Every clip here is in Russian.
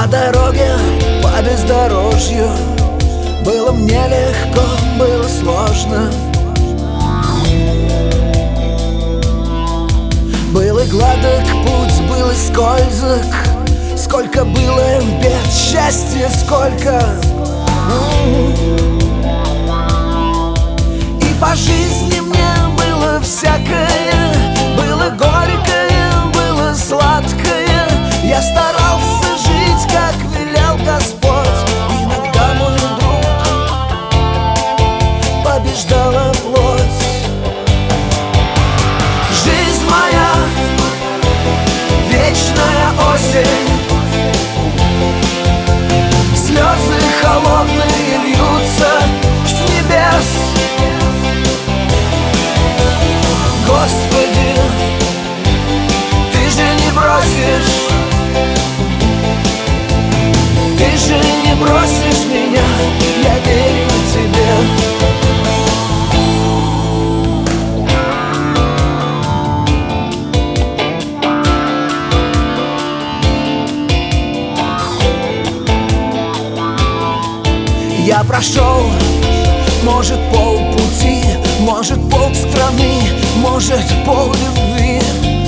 По дороге, по бездорожью было мне легко, было сложно. Был и гладок путь, был и скользок. Сколько было бед, счастья сколько. И по жизни мне было всякое. Было горькое, было сладкое. Я старался жить, как велел Господь. Иногда мой друг побеждала плоть. Жизнь моя, вечная осень. Слезы холодные льются с небес. Господи, Ты же не бросишь. Ты же не бросишь меня, я верю Тебе. Я прошел, может, полпути, может, полстраны, может, поллюбви.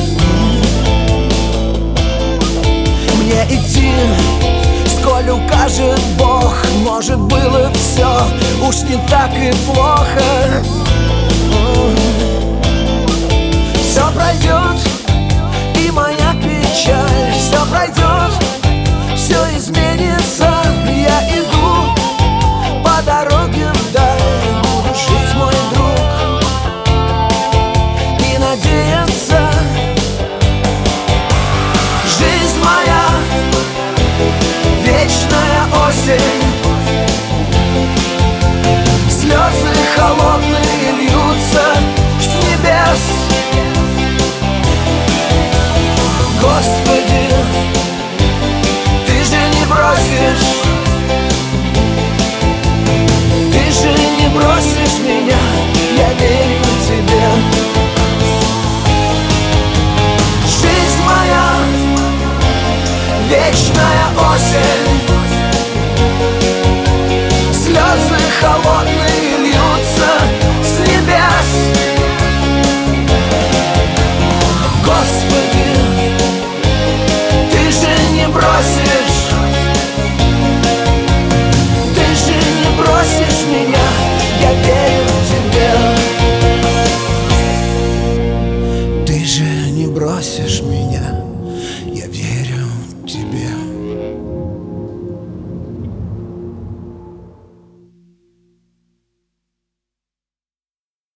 Мне идти, сколь укажет Бог. Может, было все уж не так и плохо.